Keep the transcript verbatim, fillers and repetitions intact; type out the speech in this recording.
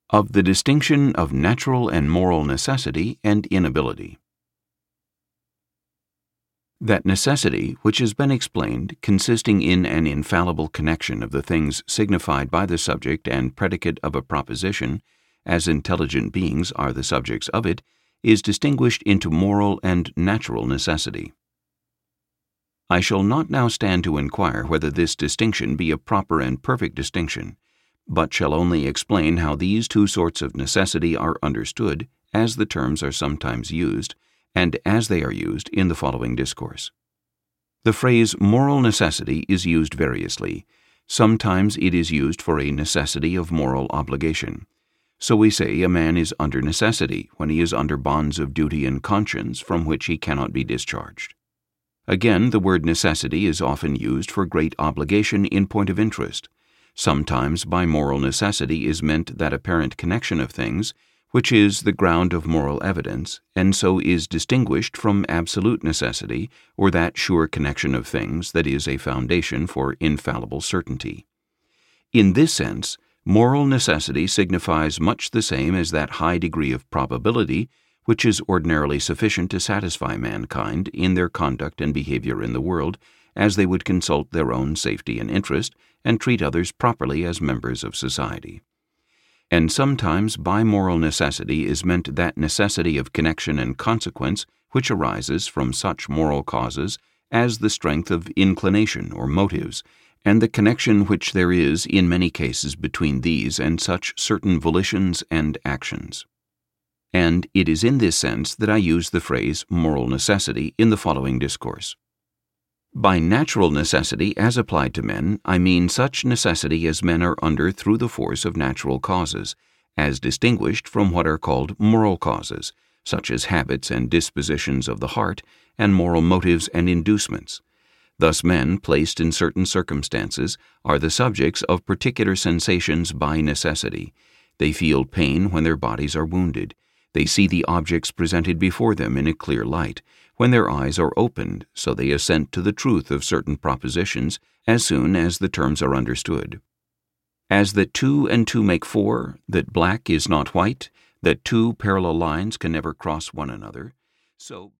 Of the distinction of natural and moral necessity and inability. That necessity, which has been explained, consisting in an infallible connection of the things signified by the subject and predicate of a proposition, as intelligent beings are the subjects of it, is distinguished into moral and natural necessity. I shall not now stand to inquire whether this distinction be a proper and perfect distinction, but shall only explain how these two sorts of necessity are understood, as the terms are sometimes used, and as they are used in the following discourse. The phrase moral necessity is used variously. Sometimes it is used for a necessity of moral obligation. So we say a man is under necessity when he is under bonds of duty and conscience from which he cannot be discharged. Again, the word necessity is often used for great obligation in point of interest. Sometimes by moral necessity is meant that apparent connection of things, which is the ground of moral evidence, and so is distinguished from absolute necessity, or that sure connection of things that is a foundation for infallible certainty. In this sense, moral necessity signifies much the same as that high degree of probability which is ordinarily sufficient to satisfy mankind in their conduct and behavior in the world, as they would consult their own safety and interest, and treat others properly as members of society. And sometimes by moral necessity is meant that necessity of connection and consequence which arises from such moral causes as the strength of inclination or motives, and the connection which there is in many cases between these and such certain volitions and actions. And it is in this sense that I use the phrase moral necessity in the following discourse. By natural necessity as applied to men, I mean such necessity as men are under through the force of natural causes, as distinguished from what are called moral causes, such as habits and dispositions of the heart, and moral motives and inducements. Thus men, placed in certain circumstances, are the subjects of particular sensations by necessity. They feel pain when their bodies are wounded. They see the objects presented before them in a clear light, when their eyes are opened, so they assent to the truth of certain propositions as soon as the terms are understood. As that two and two make four, that black is not white, that two parallel lines can never cross one another, so